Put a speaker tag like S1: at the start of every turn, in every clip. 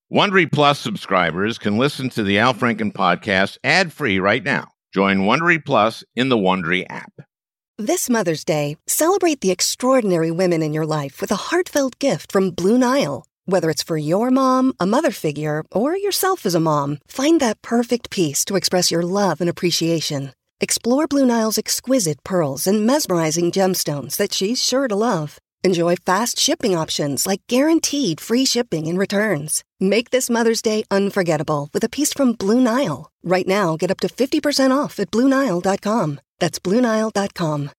S1: Wondery Plus subscribers can listen to the Al Franken podcast ad-free right now. Join Wondery Plus in the Wondery app.
S2: This Mother's Day, celebrate the extraordinary women in your life with a heartfelt gift from Blue Nile. Whether it's for your mom, a mother figure, or yourself as a mom, find that perfect piece to express your love and appreciation. Explore Blue Nile's exquisite pearls and mesmerizing gemstones that she's sure to love. Enjoy fast shipping options like guaranteed free shipping and returns. Make this Mother's Day unforgettable with a piece from Blue Nile. Right now, get up to 50% off at BlueNile.com. That's BlueNile.com.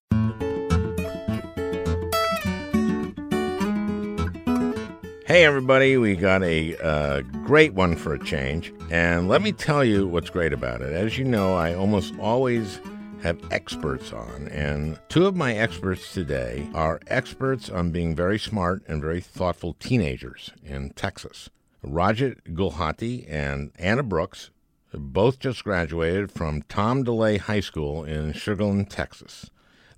S1: Hey, everybody, we got a great one for a change. And let me tell you what's great about it. As you know, I almost always have experts on, and two of my experts today are experts on being very smart and very thoughtful teenagers in Texas. Rajat Gulhati and Anna Brooks both just graduated from Tom DeLay High School in Sugar Land, Texas.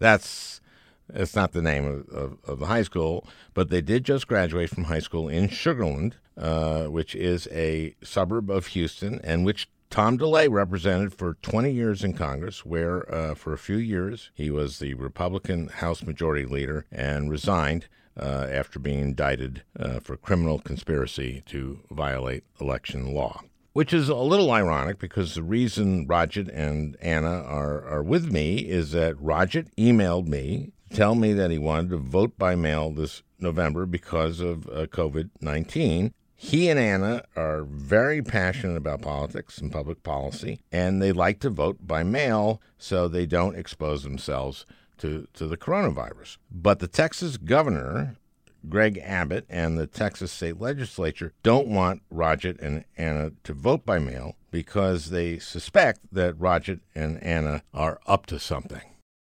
S1: It's not the name of the high school, but they did just graduate from high school in Sugar Land, which is a suburb of Houston, and which Tom DeLay represented for 20 years in Congress, where for a few years he was the Republican House Majority Leader and resigned after being indicted for criminal conspiracy to violate election law. Which is a little ironic because the reason Rajat and Anna are with me is that Rajat emailed me to tell me that he wanted to vote by mail this November because of COVID-19. He and Anna are very passionate about politics and public policy, and they like to vote by mail so they don't expose themselves to the coronavirus. But the Texas governor, Greg Abbott, and the Texas state legislature don't want Rajat and Anna to vote by mail because they suspect that Rajat and Anna are up to something.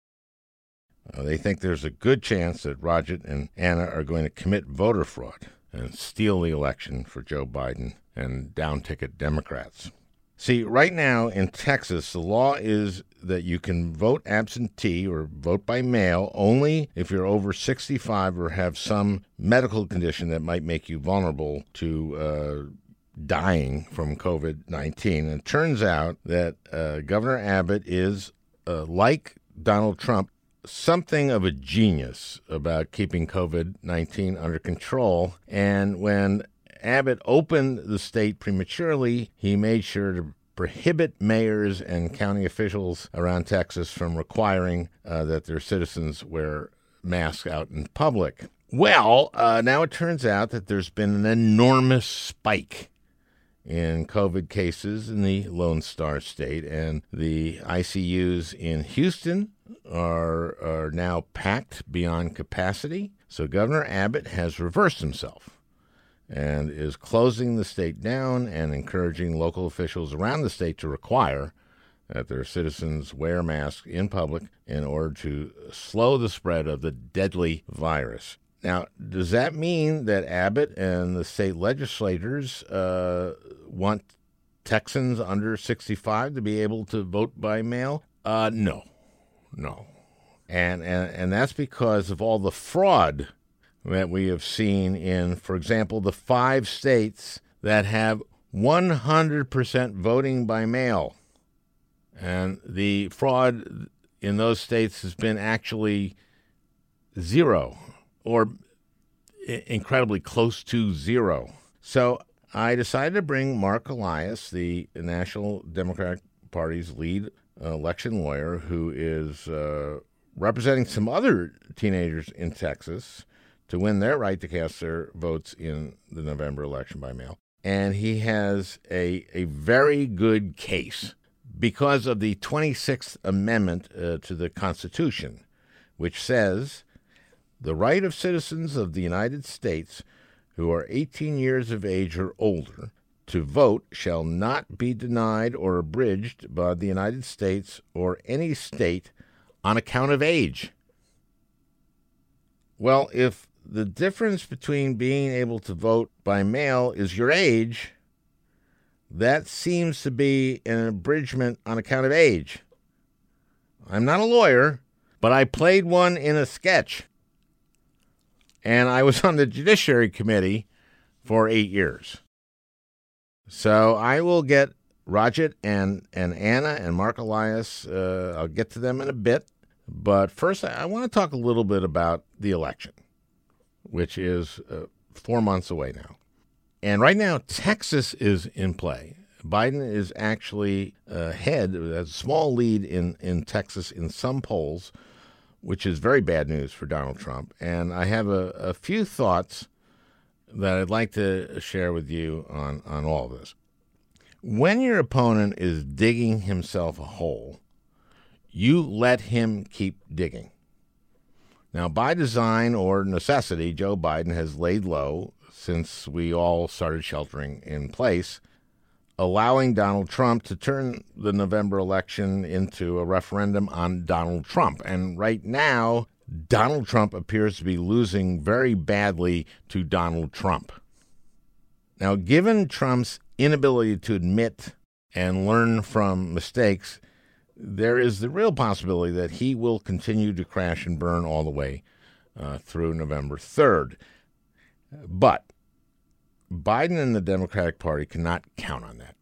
S1: They think there's a good chance that Rajat and Anna are going to commit voter fraud and steal the election for Joe Biden and down-ticket Democrats. See, right now in Texas, the law is that you can vote absentee or vote by mail only if you're over 65 or have some medical condition that might make you vulnerable to dying from COVID-19. And it turns out that Governor Abbott is, like Donald Trump, something of a genius about keeping COVID-19 under control. And when Abbott opened the state prematurely, he made sure to prohibit mayors and county officials around Texas from requiring that their citizens wear masks out in public. Well, now it turns out that there's been an enormous spike in COVID cases in the Lone Star State, and the ICUs in Houston are now packed beyond capacity. So Governor Abbott has reversed himself and is closing the state down and encouraging local officials around the state to require that their citizens wear masks in public in order to slow the spread of the deadly virus. Now, does that mean that Abbott and the state legislators want Texans under 65 to be able to vote by mail? No. And that's because of all the fraud that we have seen in, for example, the 5 states that have 100% voting by mail. And the fraud in those states has been actually zero, or incredibly close to zero. So I decided to bring Mark Elias, the National Democratic Party's lead election lawyer, who is representing some other teenagers in Texas to win their right to cast their votes in the November election by mail. And he has a very good case because of the 26th Amendment to the Constitution, which says, "The right of citizens of the United States who are 18 years of age or older to vote shall not be denied or abridged by the United States or any state on account of age." Well, if the difference between being able to vote by mail is your age, that seems to be an abridgment on account of age. I'm not a lawyer, but I played one in a sketch. And I was on the Judiciary Committee for 8 years. So I will get Rajat and Anna and Mark Elias. I'll get to them in a bit. But first, I want to talk a little bit about the election, which is 4 months away now. And right now, Texas is in play. Biden is actually ahead, a small lead in Texas in some polls, which is very bad news for Donald Trump. And I have a few thoughts that I'd like to share with you on all of this. When your opponent is digging himself a hole, you let him keep digging. Now, by design or necessity, Joe Biden has laid low since we all started sheltering in place, allowing Donald Trump to turn the November election into a referendum on Donald Trump. And right now, Donald Trump appears to be losing very badly to Donald Trump. Now, given Trump's inability to admit and learn from mistakes, there is the real possibility that he will continue to crash and burn all the way through November 3rd. But Biden and the Democratic Party cannot count on that.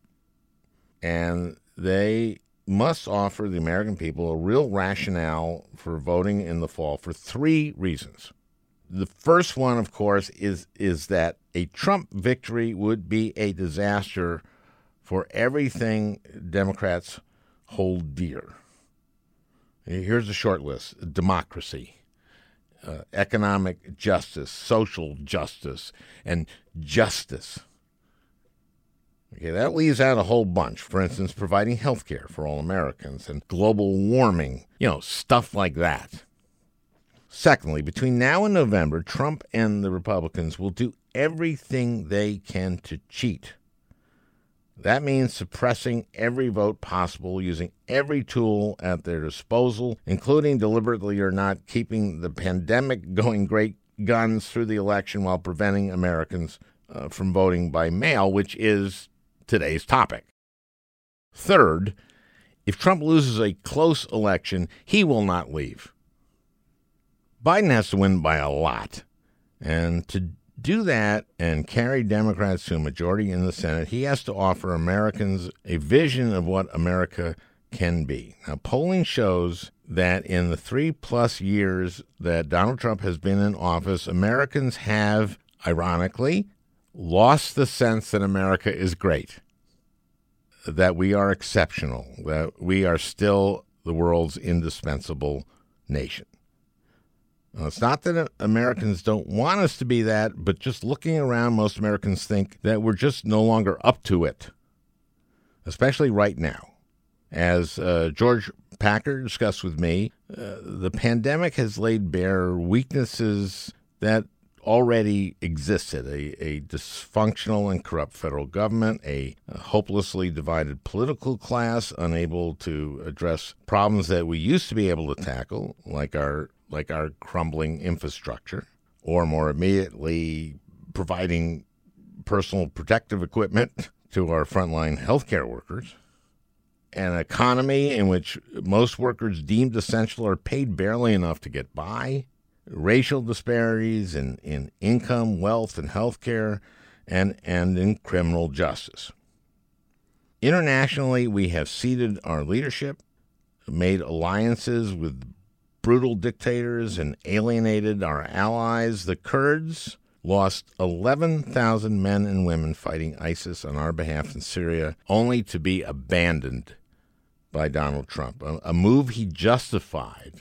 S1: And they must offer the American people a real rationale for voting in the fall for 3 reasons. The first one, of course, is that a Trump victory would be a disaster for everything Democrats hold dear. Here's a short list: democracy, economic justice, social justice, and justice. Okay, that leaves out a whole bunch. For instance, providing health care for all Americans and global warming, stuff like that. Secondly, between now and November, Trump and the Republicans will do everything they can to cheat. That means suppressing every vote possible, using every tool at their disposal, including deliberately or not keeping the pandemic going great guns through the election while preventing Americans from voting by mail, which is today's topic. Third, if Trump loses a close election, he will not leave. Biden has to win by a lot. And to do that and carry Democrats to a majority in the Senate, he has to offer Americans a vision of what America can be. Now, polling shows that in the 3+ years that Donald Trump has been in office, Americans have, ironically, lost the sense that America is great, that we are exceptional, that we are still the world's indispensable nation. Now, it's not that Americans don't want us to be that, but just looking around, most Americans think that we're just no longer up to it, especially right now. As George Packer discussed with me, the pandemic has laid bare weaknesses that already existed: a dysfunctional and corrupt federal government, a hopelessly divided political class unable to address problems that we used to be able to tackle, like our crumbling infrastructure, or more immediately providing personal protective equipment to our frontline healthcare workers, an economy in which most workers deemed essential are paid barely enough to get by, racial disparities in income, wealth, and healthcare, and in criminal justice. Internationally, we have ceded our leadership, made alliances with brutal dictators, and alienated our allies. The Kurds lost 11,000 men and women fighting ISIS on our behalf in Syria, only to be abandoned by Donald Trump, a move he justified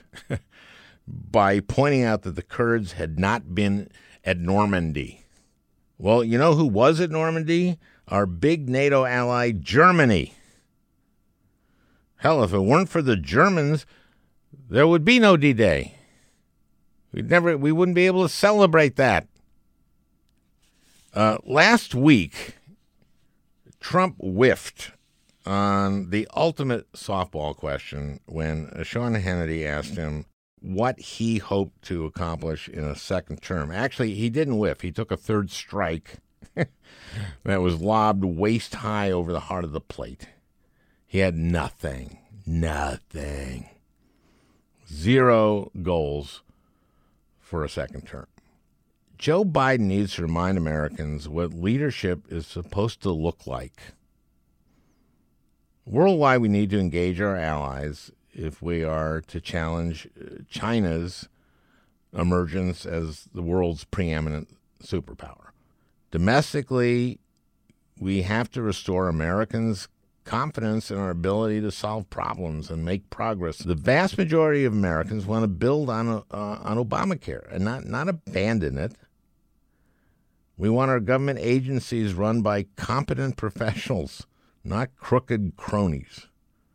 S1: by pointing out that the Kurds had not been at Normandy. Well, you know who was at Normandy? Our big NATO ally, Germany. Hell, if it weren't for the Germans, there would be no D-Day. We wouldn't be able to celebrate that. Last week, Trump whiffed on the ultimate softball question when Sean Hannity asked him what he hoped to accomplish in a second term. Actually, he didn't whiff. He took a third strike that was lobbed waist high over the heart of the plate. He had nothing. 0 goals for a second term. Joe Biden needs to remind Americans what leadership is supposed to look like. Worldwide, we need to engage our allies if we are to challenge China's emergence as the world's preeminent superpower. Domestically, we have to restore Americans' confidence in our ability to solve problems and make progress. The vast majority of Americans want to build on Obamacare and not abandon it. We want our government agencies run by competent professionals, not crooked cronies.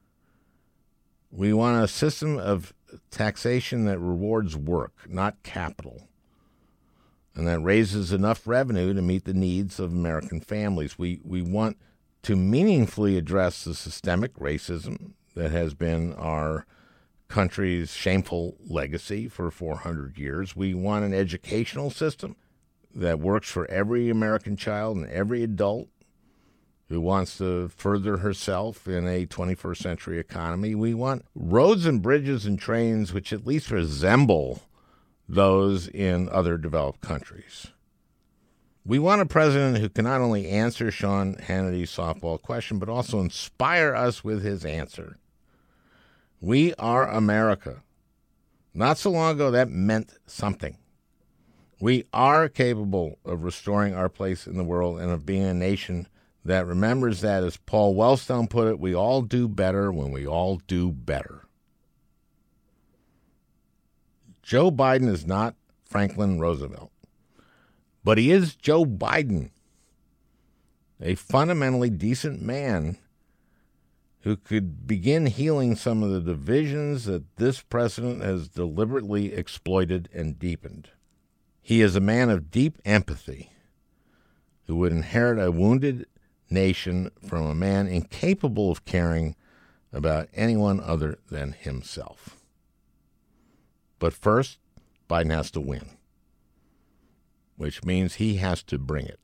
S1: We want a system of taxation that rewards work, not capital, and that raises enough revenue to meet the needs of American families. We want to meaningfully address the systemic racism that has been our country's shameful legacy for 400 years. We want an educational system that works for every American child and every adult who wants to further herself in a 21st century economy. We want roads and bridges and trains which at least resemble those in other developed countries. We want a president who can not only answer Sean Hannity's softball question, but also inspire us with his answer. We are America. Not so long ago, that meant something. We are capable of restoring our place in the world and of being a nation that remembers that, as Paul Wellstone put it, we all do better when we all do better. Joe Biden is not Franklin Roosevelt, but he is Joe Biden, a fundamentally decent man who could begin healing some of the divisions that this president has deliberately exploited and deepened. He is a man of deep empathy who would inherit a wounded nation from a man incapable of caring about anyone other than himself. But first, Biden has to win, which means he has to bring it.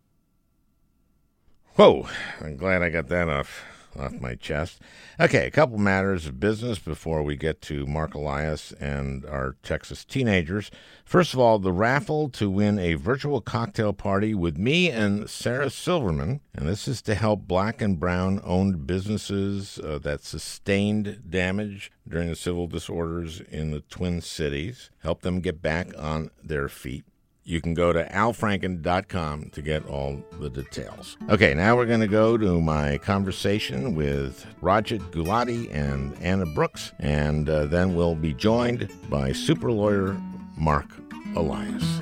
S1: Whoa, I'm glad I got that off my chest. Okay, a couple matters of business before we get to Mark Elias and our Texas teenagers. First of all, the raffle to win a virtual cocktail party with me and Sarah Silverman, and this is to help Black and Brown-owned businesses that sustained damage during the civil disorders in the Twin Cities, help them get back on their feet. You can go to alfranken.com to get all the details. Okay, now we're going to go to my conversation with Rajat Gulati and Anna Brooks, and then we'll be joined by super lawyer Mark Elias.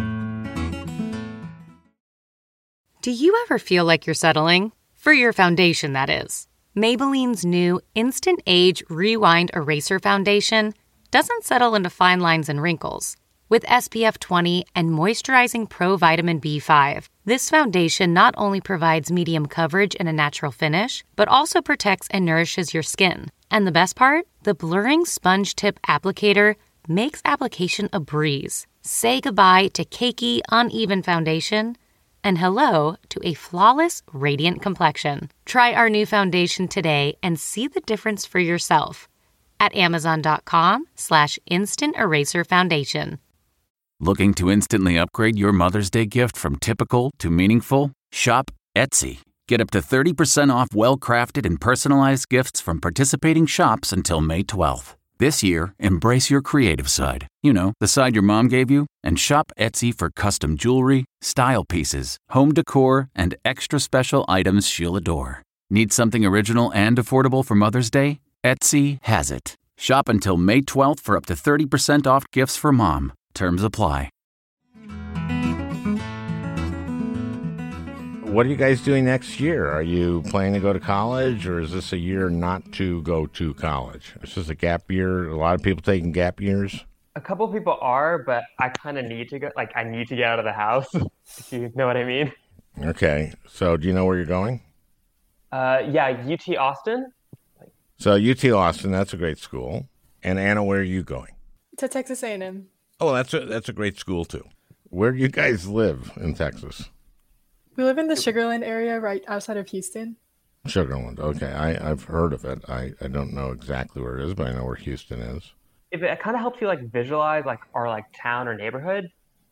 S3: Do you ever feel like you're settling? For your foundation, that is. Maybelline's new Instant Age Rewind Eraser Foundation doesn't settle into fine lines and wrinkles. With SPF 20 and moisturizing Pro Vitamin B5, this foundation not only provides medium coverage and a natural finish, but also protects and nourishes your skin. And the best part? The blurring sponge tip applicator makes application a breeze. Say goodbye to cakey, uneven foundation and hello to a flawless, radiant complexion. Try our new foundation today and see the difference for yourself at Amazon.com/Instant Eraser Foundation.
S4: Looking to instantly upgrade your Mother's Day gift from typical to meaningful? Shop Etsy. Get up to 30% off well-crafted and personalized gifts from participating shops until May 12th. This year, embrace your creative side. You know, the side your mom gave you. And shop Etsy for custom jewelry, style pieces, home decor, and extra special items she'll adore. Need something original and affordable for Mother's Day? Etsy has it. Shop until May 12th for up to 30% off gifts for mom. Terms apply.
S1: What are you guys doing next year? Are you planning to go to college, or is this a year not to go to college? This is a gap year. A lot of people taking gap years.
S5: A couple people are, but I kind of need to go. Like, I need to get out of the house, if you know what I mean.
S1: Okay. So do you know where you're going?
S5: Yeah, UT Austin.
S1: So UT Austin, that's a great school. And Anna, where are you going?
S6: To Texas A&M.
S1: Oh, that's a great school, too. Where do you guys live in Texas?
S6: We live in the Sugar Land area right outside of Houston.
S1: Sugar Land, okay. I've heard of it. I don't know exactly where it is, but I know where Houston is.
S5: If it kind of helps you, like, visualize, like, our, like, town or neighborhood,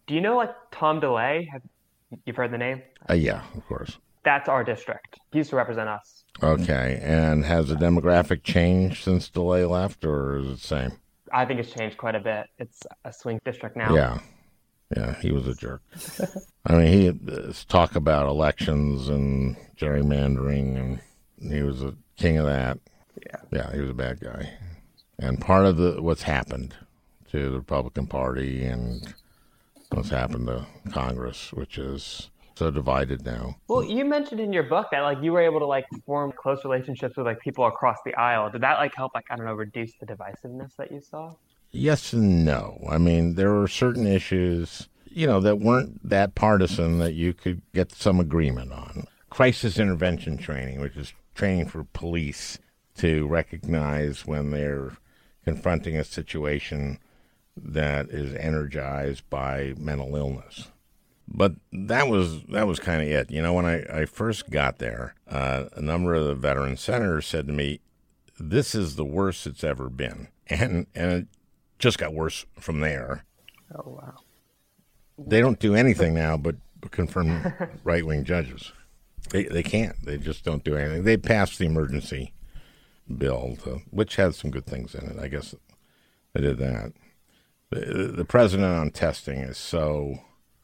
S5: Do you know like Tom DeLay? You've heard the name?
S1: Yeah, of course.
S5: That's our district. He used to represent us.
S1: Okay, and has the demographic changed since DeLay left, or is it the same?
S5: I think it's changed quite a bit. It's a swing district now.
S1: Yeah, he was a jerk. I mean, he talk about elections and gerrymandering, and he was a king of that. Yeah, he was a bad guy. And part of what's happened to the Republican Party and what's happened to Congress, which is so divided now.
S5: Well, you mentioned in your book that like you were able to like form close relationships with like people across the aisle. Did that like help like I don't know reduce the divisiveness that you saw?
S1: Yes and no. I mean, there were certain issues, that weren't that partisan that you could get some agreement on. Crisis intervention training, which is training for police to recognize when they're confronting a situation that is energized by mental illness. But that was kind of it. When I first got there, a number of the veteran senators said to me, "This is the worst it's ever been," and it just got worse from there.
S5: Oh wow!
S1: They don't do anything now but confirm right-wing judges. They can't. They just don't do anything. They passed the emergency bill, which had some good things in it. I guess they did that. The president on testing is so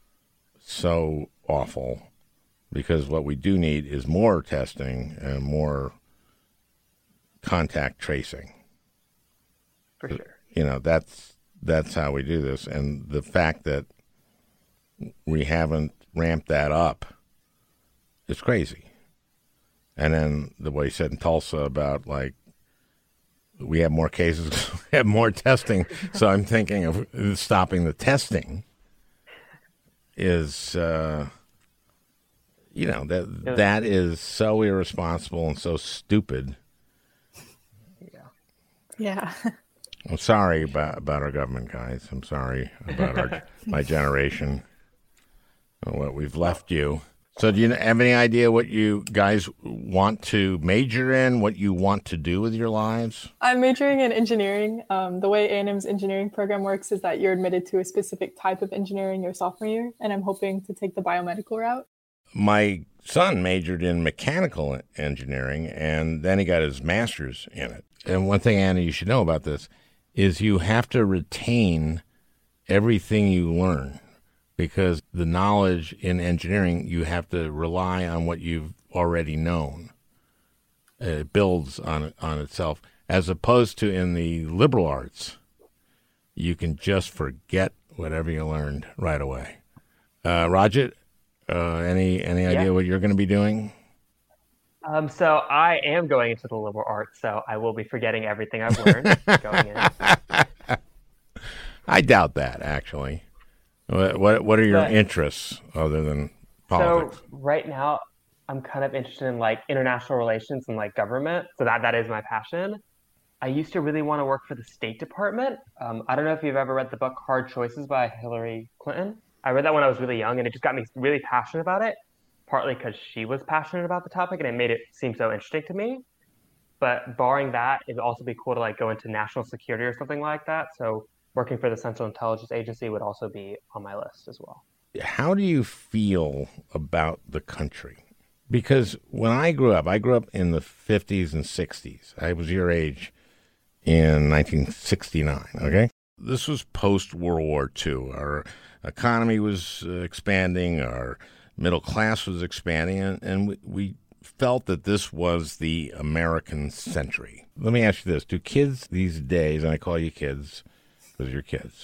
S1: awful, because what we do need is more testing and more contact tracing.
S5: For sure.
S1: That's how we do this. And the fact that we haven't ramped that up is crazy. And then the way he said in Tulsa about like, we have more cases, we have more testing. So I'm thinking of stopping the testing is, that is so irresponsible and so stupid.
S6: Yeah.
S1: I'm sorry about our government, guys. I'm sorry about my generation and what we've left you. So do you have any idea what you guys want to major in, what you want to do with your lives?
S6: I'm majoring in engineering. The way A&M's engineering program works is that you're admitted to a specific type of engineering your sophomore year, and I'm hoping to take the biomedical route.
S1: My son majored in mechanical engineering, and then he got his master's in it. And one thing, Anna, you should know about this is you have to retain everything you learn, because the knowledge in engineering, you have to rely on what you've already known. It builds on itself, as opposed to in the liberal arts. You can just forget whatever you learned right away. Rajat, any idea what you're going to be doing?
S5: So I am going into the liberal arts, so I will be forgetting everything I've learned going in.
S1: I doubt that, actually. What are your interests other than politics?
S5: So right now, I'm kind of interested in like international relations and like government. So that is my passion. I used to really want to work for the State Department. I don't know if you've ever read the book Hard Choices by Hillary Clinton. I read that when I was really young, and it just got me really passionate about it, partly because she was passionate about the topic, and it made it seem so interesting to me. But barring that, it'd also be cool to like go into national security or something like that. So working for the Central Intelligence Agency would also be on my list as well.
S1: How do you feel about the country? Because when I grew up in the 50s and 60s. I was your age in 1969, okay? This was post-World War II. Our economy was expanding, our middle class was expanding, and we felt that this was the American century. Let me ask you this. Do kids these days, and I call you kids because you're kids,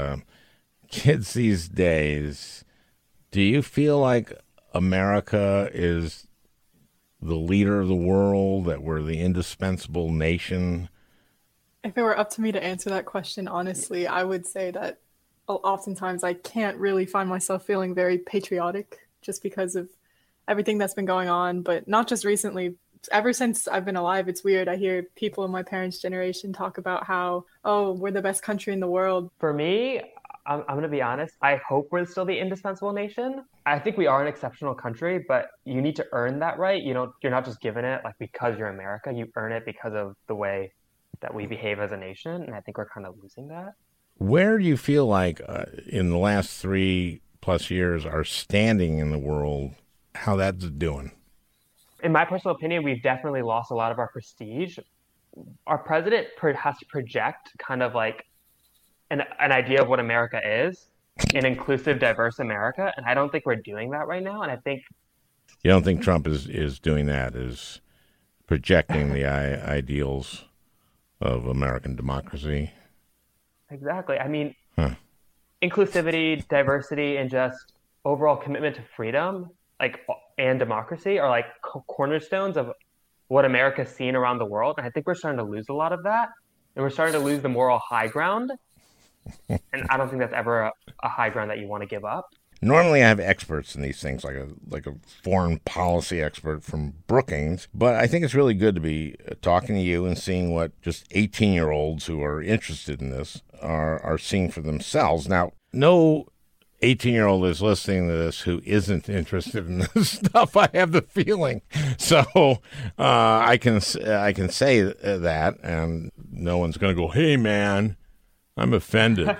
S1: kids these days, do you feel like America is the leader of the world, that we're the indispensable nation?
S6: If it were up to me to answer that question, honestly, I would say that oftentimes I can't really find myself feeling very patriotic just because of everything that's been going on, but not just recently. Ever since I've been alive, it's weird. I hear people in my parents' generation talk about how, oh, we're the best country in the world.
S5: For me, I'm going to be honest. I hope we're still the indispensable nation. I think we are an exceptional country, but you need to earn that right. You're not just given it like because you're America. You earn it because of the way that we behave as a nation, and I think we're kind of losing that.
S1: Where do you feel like in the last 3+ years our standing in the world, how that's doing?
S5: In my personal opinion, we've definitely lost a lot of our prestige. Our president has to project kind of like an idea of what America is, an inclusive, diverse America, and I don't think we're doing that right now. And I think
S1: you don't think Trump is doing that, is projecting the ideals of American democracy?
S5: Exactly. I mean, inclusivity, diversity, and just overall commitment to freedom, and democracy are like cornerstones of what America's seen around the world. And I think we're starting to lose a lot of that. And we're starting to lose the moral high ground. And I don't think that's ever a high ground that you want to give up.
S1: Normally I have experts in these things, like a foreign policy expert from Brookings. But I think it's really good to be talking to you and seeing what just 18-year-olds who are interested in this are seeing for themselves. Now, no 18-year-old is listening to this who isn't interested in this stuff, I have the feeling. So I can say that, and no one's going to go, hey, man, I'm offended.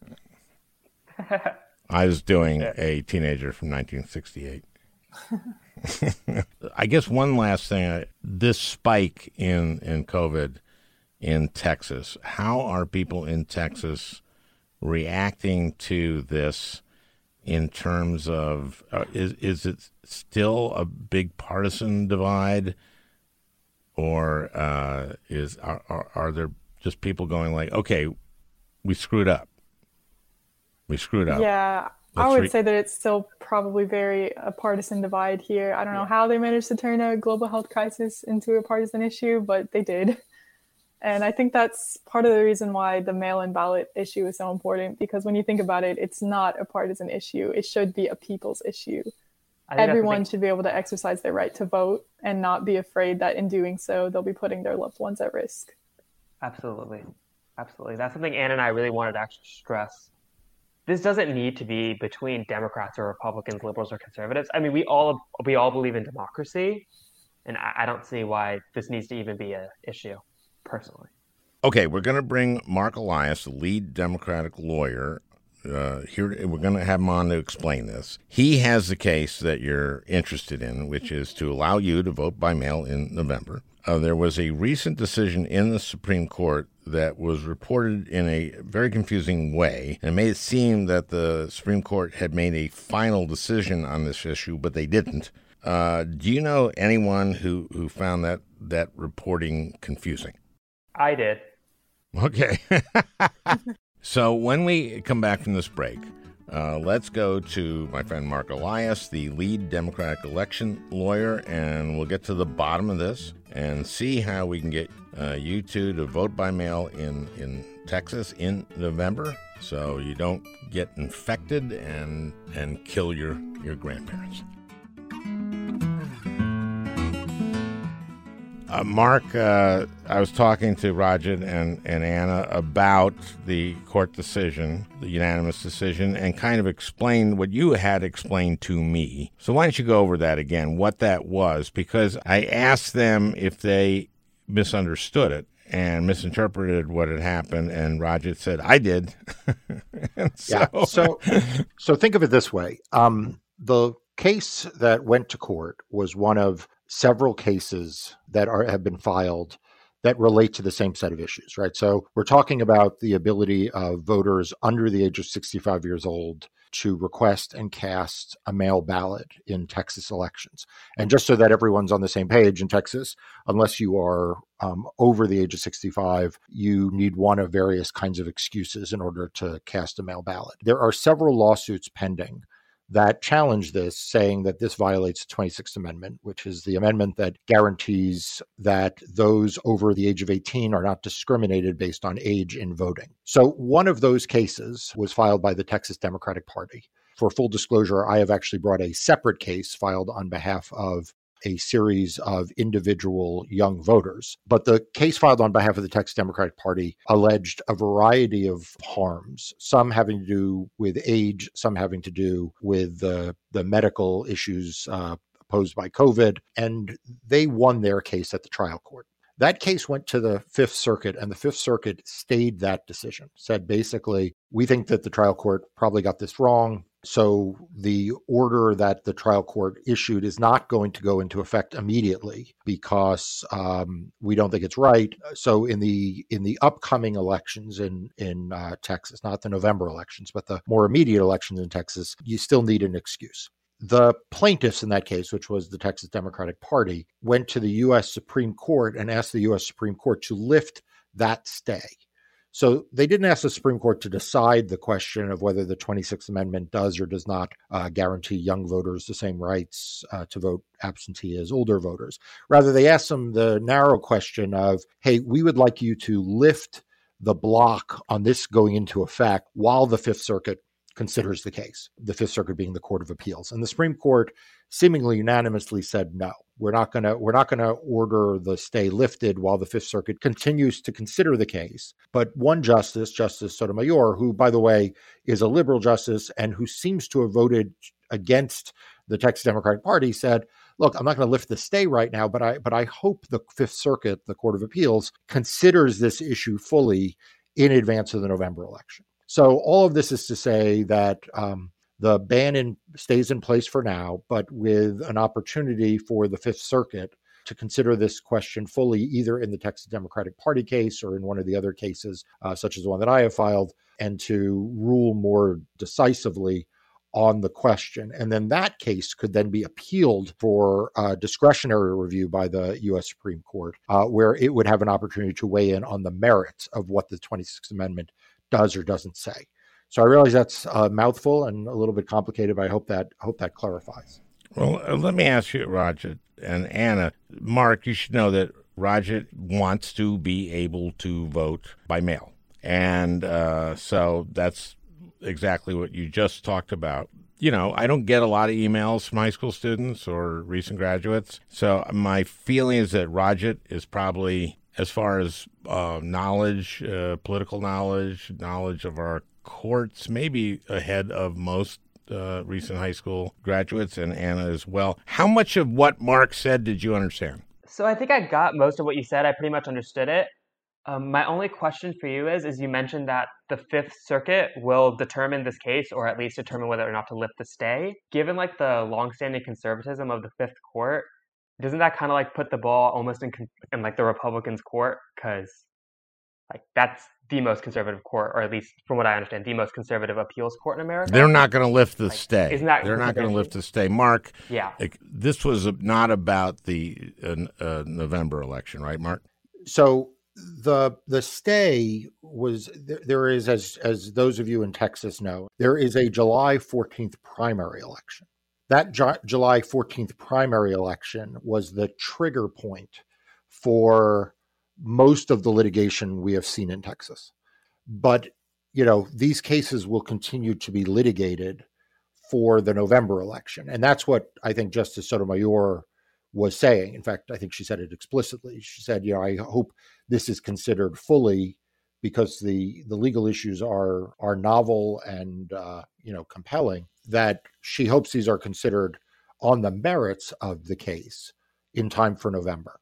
S1: I was doing a teenager from 1968. I guess one last thing, this spike in COVID in Texas, how are people in Texas reacting to this in terms of, is it still a big partisan divide, or are there just people going like, okay, we screwed up?
S6: Yeah, I would say that it's still probably a partisan divide here. I don't know how they managed to turn a global health crisis into a partisan issue, but they did. And I think that's part of the reason why the mail-in ballot issue is so important, because when you think about it, it's not a partisan issue. It should be a people's issue. Everyone should be able to exercise their right to vote and not be afraid that in doing so, they'll be putting their loved ones at risk.
S5: Absolutely. That's something Ann and I really wanted to actually stress. This doesn't need to be between Democrats or Republicans, liberals or conservatives. I mean, we all believe in democracy, and I don't see why this needs to even be an issue, personally.
S1: Okay, we're going to bring Mark Elias, the lead Democratic lawyer, here. We're going to have him on to explain this. He has the case that you're interested in, which is to allow you to vote by mail in November. There was a recent decision in the Supreme Court that was reported in a very confusing way, and made it seem that the Supreme Court had made a final decision on this issue, but they didn't. Do you know anyone who found that reporting confusing?
S5: I did.
S1: Okay. So when we come back from this break, let's go to my friend Mark Elias, the lead Democratic election lawyer, and we'll get to the bottom of this and see how we can get you two to vote by mail in Texas in November, so you don't get infected and kill your grandparents. Mark, I was talking to Rajat and Anna about the court decision, the unanimous decision, and kind of explained what you had explained to me. So why don't you go over that again, what that was? Because I asked them if they misunderstood it and misinterpreted what had happened, and Rajat said, I did.
S7: So think of it this way. The case that went to court was one of several cases that have been filed that relate to the same set of issues, right? So we're talking about the ability of voters under the age of 65 years old to request and cast a mail ballot in Texas elections. And just so that everyone's on the same page, in Texas, unless you are over the age of 65, you need one of various kinds of excuses in order to cast a mail ballot. There are several lawsuits pending that challenge this, saying that this violates the 26th Amendment, which is the amendment that guarantees that those over the age of 18 are not discriminated based on age in voting. So one of those cases was filed by the Texas Democratic Party. For full disclosure, I have actually brought a separate case filed on behalf of a series of individual young voters. But the case filed on behalf of the Texas Democratic Party alleged a variety of harms, some having to do with age, some having to do with the medical issues posed by COVID. And they won their case at the trial court. That case went to the Fifth Circuit, and the Fifth Circuit stayed that decision, said basically, we think that the trial court probably got this wrong. So the order that the trial court issued is not going to go into effect immediately because we don't think it's right. So in the upcoming elections in Texas, not the November elections, but the more immediate elections in Texas, you still need an excuse. The plaintiffs in that case, which was the Texas Democratic Party, went to the U.S. Supreme Court and asked the U.S. Supreme Court to lift that stay. So they didn't ask the Supreme Court to decide the question of whether the 26th Amendment does or does not guarantee young voters the same rights to vote absentee as older voters. Rather, they asked them the narrow question of, hey, we would like you to lift the block on this going into effect while the Fifth Circuit considers the case, the Fifth Circuit being the Court of Appeals. And the Supreme Court seemingly unanimously said, no, we're not going to order the stay lifted while the Fifth Circuit continues to consider the case. But one justice, Justice Sotomayor, who, by the way, is a liberal justice and who seems to have voted against the Texas Democratic Party, said, look, I'm not going to lift the stay right now, but I hope the Fifth Circuit, the Court of Appeals, considers this issue fully in advance of the November election. So all of this is to say that the ban stays in place for now, but with an opportunity for the Fifth Circuit to consider this question fully, either in the Texas Democratic Party case or in one of the other cases, such as the one that I have filed, and to rule more decisively on the question. And then that case could then be appealed for discretionary review by the U.S. Supreme Court, where it would have an opportunity to weigh in on the merits of what the 26th Amendment does or doesn't say. So I realize that's a mouthful and a little bit complicated, but I hope that clarifies.
S1: Well, let me ask you, Rajat and Anna. Mark, you should know that Rajat wants to be able to vote by mail. And so that's exactly what you just talked about. You know, I don't get a lot of emails from high school students or recent graduates. So my feeling is that Rajat is probably, as far as knowledge, political knowledge of our courts, maybe ahead of most recent high school graduates, and Anna as well. How much of what Mark said did you understand?
S5: So I think I got most of what you said. I pretty much understood it. My only question for you is you mentioned that the Fifth Circuit will determine this case, or at least determine whether or not to lift the stay. Given like the longstanding conservatism of the Fifth Court, doesn't that kind of like put the ball almost in like the Republicans' court? Because like that's the most conservative court, or at least from what I understand, the most conservative appeals court in America.
S1: They're not going to lift the stay.
S5: They're
S1: not going to lift the stay. Mark,
S5: yeah.
S1: This was not about the November election, right, Mark?
S7: So the stay was, there is, as those of you in Texas know, there is a July 14th primary election. That July 14th primary election was the trigger point for most of the litigation we have seen in Texas. But, you know, these cases will continue to be litigated for the November election. And that's what I think Justice Sotomayor was saying. In fact, I think she said it explicitly. She said, you know, I hope this is considered fully because the legal issues are novel and, you know, compelling, that she hopes these are considered on the merits of the case in time for November.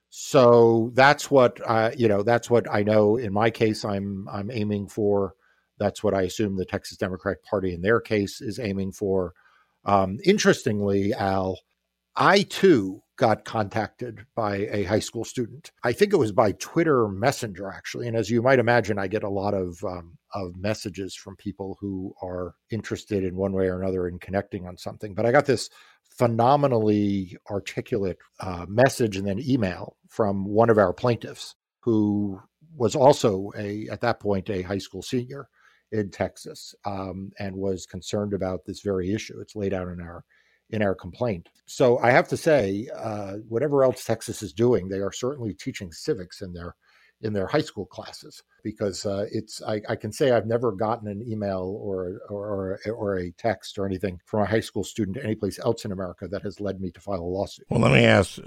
S7: So that's what that's what I know in my case I'm aiming for. That's what I assume the Texas Democratic Party in their case is aiming for. Interestingly, Al, I too got contacted by a high school student. I think it was by Twitter Messenger, actually. And as you might imagine, I get a lot of messages from people who are interested in one way or another in connecting on something. But I got this phenomenally articulate message and then email from one of our plaintiffs, who was also at that point a high school senior in Texas, and was concerned about this very issue. It's laid out in our complaint. So I have to say, whatever else Texas is doing, they are certainly teaching civics in their high school classes, because I can say I've never gotten an email or a text or anything from a high school student anyplace else in America that has led me to file a lawsuit.
S1: Well, let me ask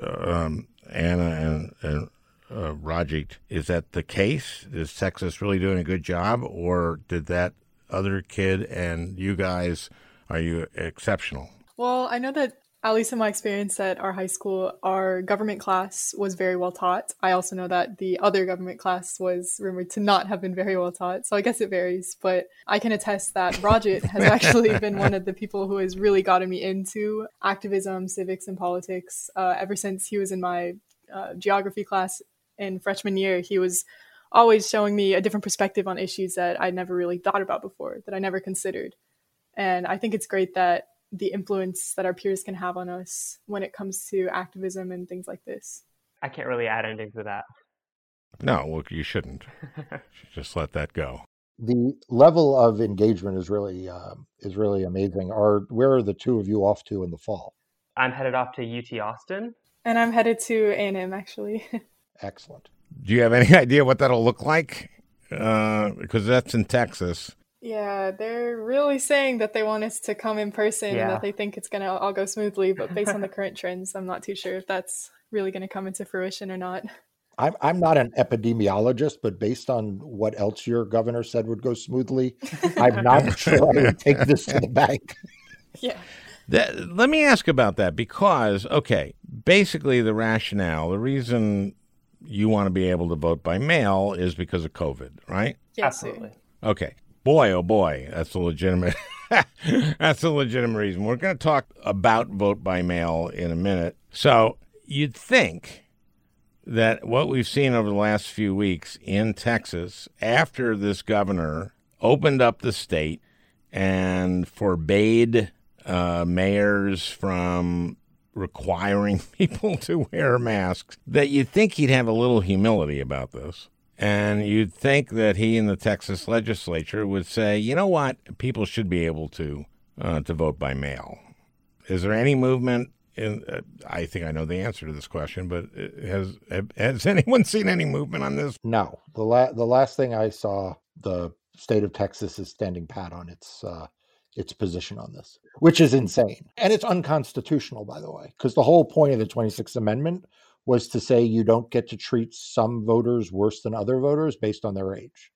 S1: Anna and Rajat, is that the case? Is Texas really doing a good job, or did that other kid and you guys, are you exceptional?
S6: Well, I know that At least in my experience at our high school, our government class was very well taught. I also know that the other government class was rumored to not have been very well taught. So I guess it varies. But I can attest that Rajit has actually been one of the people who has really gotten me into activism, civics, and politics. Ever since he was in my geography class in freshman year, he was always showing me a different perspective on issues that I'd never really thought about before, that I never considered. And I think it's great that the influence that our peers can have on us when it comes to activism and things like this.
S5: I can't really add anything to that.
S1: No, well, you shouldn't. You should just let that go.
S7: The level of engagement is really amazing. Where are the two of you off to in the fall?
S5: I'm headed off to UT Austin.
S6: And I'm headed to A&M, actually.
S7: Excellent.
S1: Do you have any idea what that'll look like? Because that's in Texas.
S6: Yeah, they're really saying that they want us to come in person and that they think it's going to all go smoothly. But based on the current trends, I'm not too sure if that's really going to come into fruition or not.
S7: I'm not an epidemiologist, but based on what else your governor said would go smoothly, I'm not sure I would take this to the bank.
S6: Yeah.
S1: Let me ask about that because, okay, basically the rationale, the reason you want to be able to vote by mail is because of COVID, right?
S6: Yes,
S5: Absolutely.
S1: Okay. Boy, oh boy, that's a legitimate reason. We're going to talk about vote by mail in a minute. So you'd think that what we've seen over the last few weeks in Texas, after this governor opened up the state and forbade mayors from requiring people to wear masks, that you'd think he'd have a little humility about this. And you'd think that he and the Texas legislature would say, you know what, people should be able to vote by mail. Is there any movement? I think I know the answer to this question, but has anyone seen any movement on this?
S7: No. The last thing I saw, the state of Texas is standing pat on its position on this, which is insane. And it's unconstitutional, by the way, because the whole point of the 26th Amendment was to say you don't get to treat some voters worse than other voters based on their age.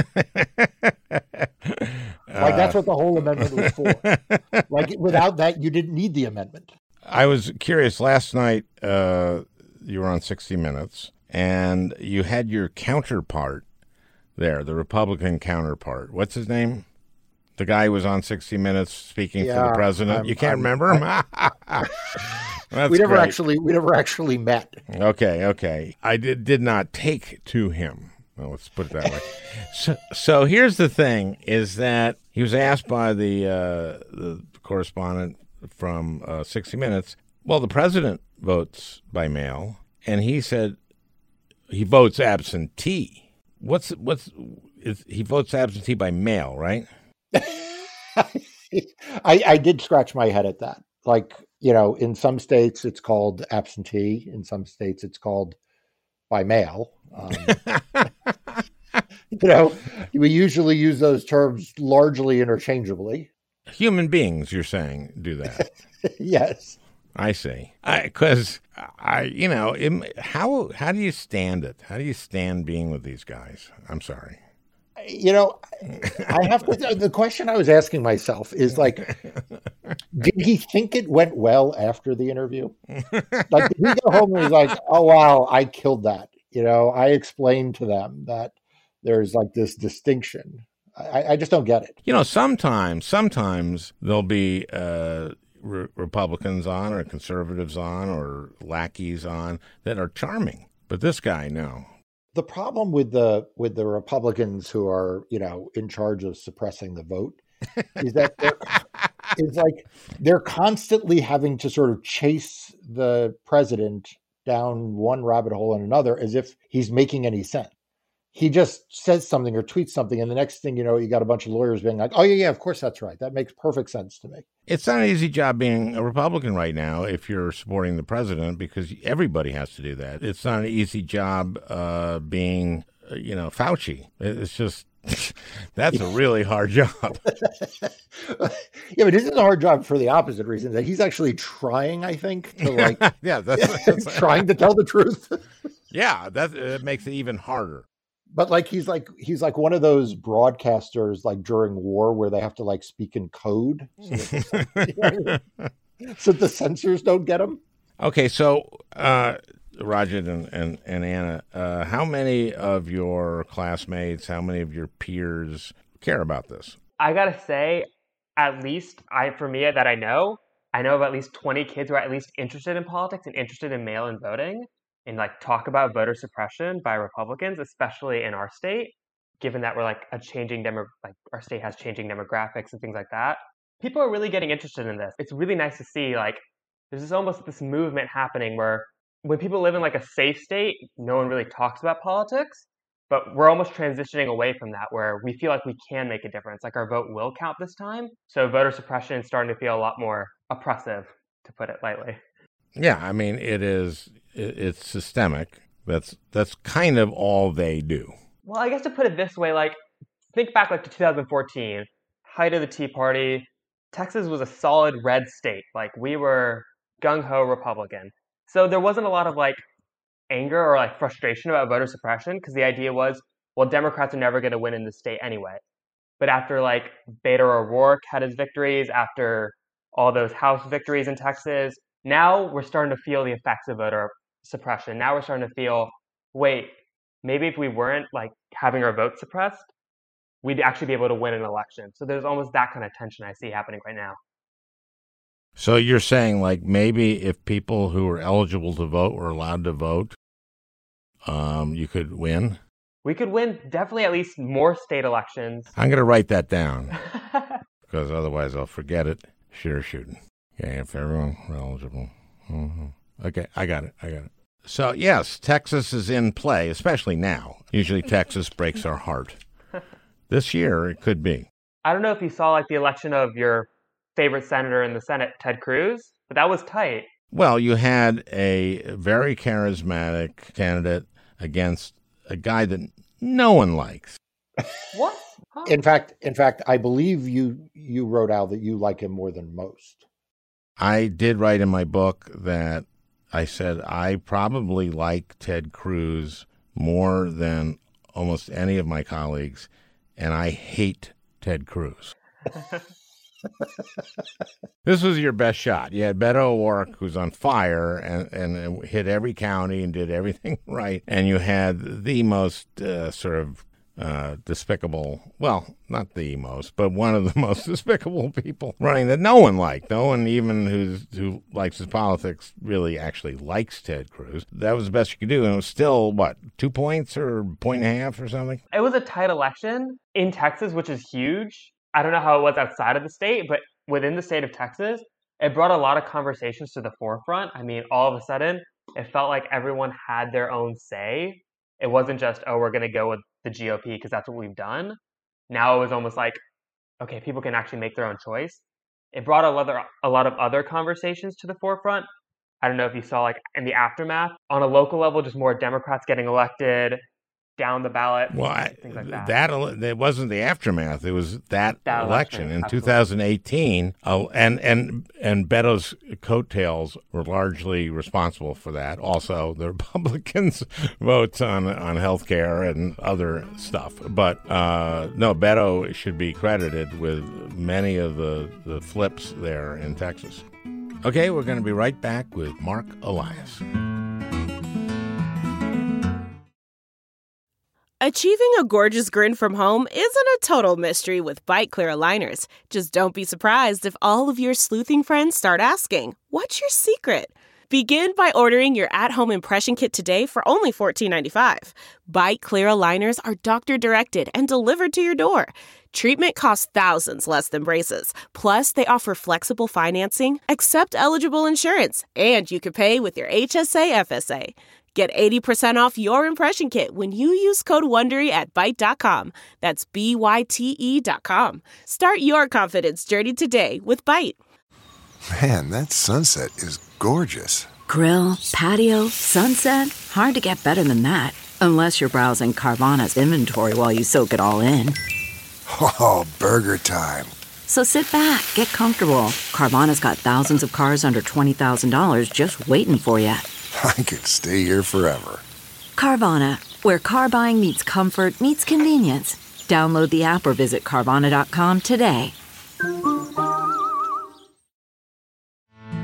S7: That's what the whole amendment was for. Without that, you didn't need the amendment.
S1: I was curious. Last night, you were on 60 Minutes, and you had your counterpart there, the Republican counterpart. What's his name? The guy who was on 60 Minutes speaking for the president. You can't remember him?
S7: We never actually met.
S1: Okay. I did not take to him. Well, let's put it that way. So here's the thing: is that he was asked by the correspondent from 60 Minutes. Well, the president votes by mail, and he said he votes absentee. He votes absentee by mail, right?
S7: I did scratch my head at that. In some states it's called absentee. In some states it's called by mail. We usually use those terms largely interchangeably.
S1: Human beings, you're saying, do that.
S7: Yes.
S1: I see. Because how do you stand it? How do you stand being with these guys? I'm sorry.
S7: I have to. The question I was asking myself is did he think it went well after the interview? Did he go home and was like, "Oh wow, I killed that." I explained to them that there's this distinction. I just don't get it.
S1: Sometimes there'll be Republicans on or conservatives on or lackeys on that are charming, but this guy, no.
S7: The problem with the Republicans who are, in charge of suppressing the vote is that they're constantly having to sort of chase the president down one rabbit hole and another as if he's making any sense. He just says something or tweets something, and the next thing you know, you got a bunch of lawyers being like, "Oh yeah, of course that's right. That makes perfect sense to me."
S1: It's not an easy job being a Republican right now if you're supporting the president, because everybody has to do that. It's not an easy job being, Fauci. It's just that's a really hard job.
S7: Yeah, but this is a hard job for the opposite reason, that he's actually trying, I think, to that's trying to tell the truth.
S1: Yeah, that makes it even harder.
S7: But he's like one of those broadcasters during war where they have to speak in code. So So the censors don't get them?
S1: Okay, so Rajat and Anna, how many of your classmates, how many of your peers care about this?
S5: I gotta say, at least for me that I know of at least 20 kids who are at least interested in politics and interested in mail-in voting and like talk about voter suppression by Republicans, especially in our state, given that we're like a changing our state has changing demographics and things like that. People are really getting interested in this. It's really nice to see like there's almost this movement happening where when people live in like a safe state, no one really talks about politics. But we're almost transitioning away from that where we feel like we can make a difference. Like our vote will count this time. So voter suppression is starting to feel a lot more oppressive, to put it lightly.
S1: Yeah, I mean, it's systemic. That's kind of all they do.
S5: Well, I guess to put it this way, like think back like to 2014, height of the Tea Party. Texas was a solid red state. Like we were gung-ho Republican. So there wasn't a lot of like anger or like frustration about voter suppression because the idea was, well, Democrats are never going to win in the state anyway. But after like Beto O'Rourke had his victories, after all those House victories in Texas, now we're starting to feel the effects of voter suppression. Now we're starting to feel, wait, maybe if we weren't like having our vote suppressed, we'd actually be able to win an election. So there's almost that kind of tension I see happening right now.
S1: So you're saying like maybe if people who are eligible to vote were allowed to vote, you could win?
S5: We could win definitely at least more state elections.
S1: I'm going to write that down because otherwise I'll forget it. Shooting. Okay, if everyone were eligible. Mm-hmm. Okay, I got it. So yes, Texas is in play, especially now. Usually Texas breaks our heart. This year it could be.
S5: I don't know if you saw like the election of your favorite senator in the Senate, Ted Cruz, but that was tight.
S1: Well, you had a very charismatic candidate against a guy that no one likes.
S5: What? Huh?
S7: In fact, I believe you wrote out that you like him more than most.
S1: I did write in my book that I said I probably like Ted Cruz more than almost any of my colleagues, and I hate Ted Cruz. This was your best shot. You had Beto O'Rourke, who's on fire and hit every county and did everything right. And you had the most despicable, well, not the most, but one of the most despicable people running that no one liked. No one even who likes his politics really actually likes Ted Cruz. That was the best you could do. And it was still, 2 points or 1.5 or something?
S5: It was a tight election in Texas, which is huge. I don't know how it was outside of the state, but within the state of Texas, it brought a lot of conversations to the forefront. I mean, all of a sudden, it felt like everyone had their own say. It wasn't just, oh, we're going to go with the GOP because that's what we've done. Now it was almost like, okay, people can actually make their own choice. It brought a lot of other conversations to the forefront. I don't know if you saw, like, in the aftermath, on a local level, just more Democrats getting elected, down the ballot, things like that.
S1: It wasn't the aftermath. It was that election in 2018. And Beto's coattails were largely responsible for that. Also, the Republicans' votes on health care and other stuff. But no, Beto should be credited with many of the flips there in Texas. Okay, we're going to be right back with Mark Elias.
S8: Achieving a gorgeous grin from home isn't a total mystery with Byte Clear aligners. Just don't be surprised if all of your sleuthing friends start asking, "What's your secret?" Begin by ordering your at-home impression kit today for only $14.95. Byte Clear aligners are doctor-directed and delivered to your door. Treatment costs thousands less than braces. Plus, they offer flexible financing, accept eligible insurance, and you can pay with your HSA FSA. Get 80% off your impression kit when you use code WONDERY at Byte.com. That's BYTE.com. Start your confidence journey today with Byte.
S9: Man, that sunset is gorgeous.
S10: Grill, patio, sunset. Hard to get better than that. Unless you're browsing Carvana's inventory while you soak it all in.
S9: Oh, burger time.
S10: So sit back, get comfortable. Carvana's got thousands of cars under $20,000 just waiting for you.
S9: I could stay here forever.
S10: Carvana, where car buying meets comfort, meets convenience. Download the app or visit Carvana.com today.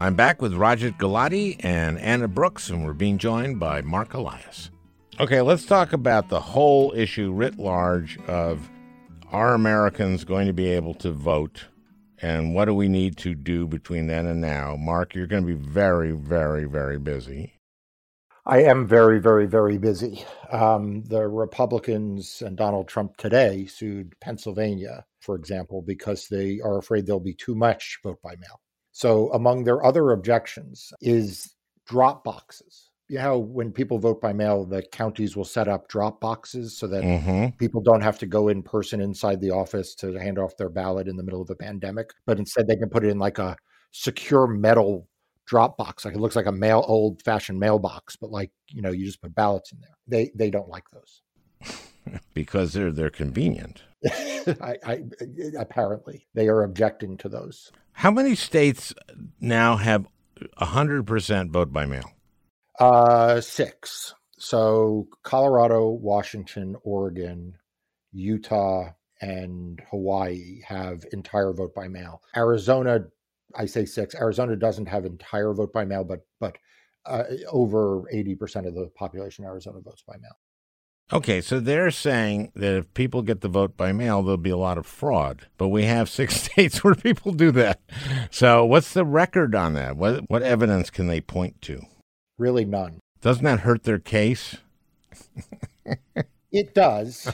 S1: I'm back with Rajat Gulati and Anna Brooks, and we're being joined by Mark Elias. Okay, let's talk about the whole issue writ large of, are Americans going to be able to vote, and what do we need to do between then and now? Mark, you're going to be very, very, very busy.
S7: I am very, very, very busy. The Republicans and Donald Trump today sued Pennsylvania, for example, because they are afraid there'll be too much vote by mail. So among their other objections is drop boxes. You know, when people vote by mail, the counties will set up drop boxes so that people don't have to go in person inside the office to hand off their ballot in the middle of a pandemic, but instead they can put it in like a secure metal drop box. Like it looks like a old-fashioned mailbox, but like, you know, you just put ballots in there. They don't like those.
S1: Because they're convenient.
S7: Apparently, they are objecting to those.
S1: How many states now have 100% vote by mail?
S7: 6. So Colorado, Washington, Oregon, Utah, and Hawaii have entire vote by mail. Arizona, I say 6. Arizona doesn't have entire vote by mail, but over 80% of the population in Arizona votes by mail.
S1: Okay, so they're saying that if people get the vote by mail, there'll be a lot of fraud. But we have 6 states where people do that. So what's the record on that? What evidence can they point to?
S7: Really none.
S1: Doesn't that hurt their case?
S7: It does.